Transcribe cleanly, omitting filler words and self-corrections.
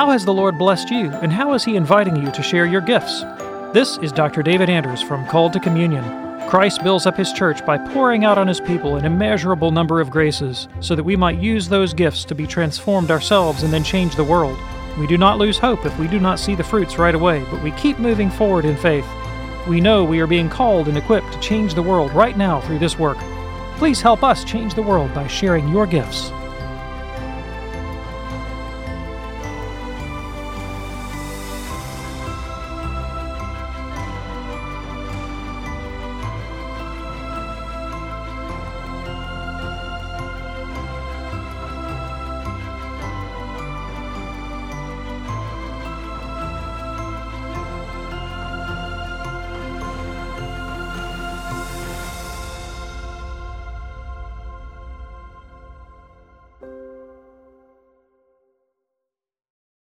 How has the Lord blessed you, and how is He inviting you to share your gifts? This is Dr. David Anders from Called to Communion. Christ builds up His church by pouring out on His people an immeasurable number of graces, so that we might use those gifts to be transformed ourselves and then change the world. We do not lose hope if we do not see the fruits right away, but we keep moving forward in faith. We know we are being called and equipped to change the world right now through this work. Please help us change the world by sharing your gifts.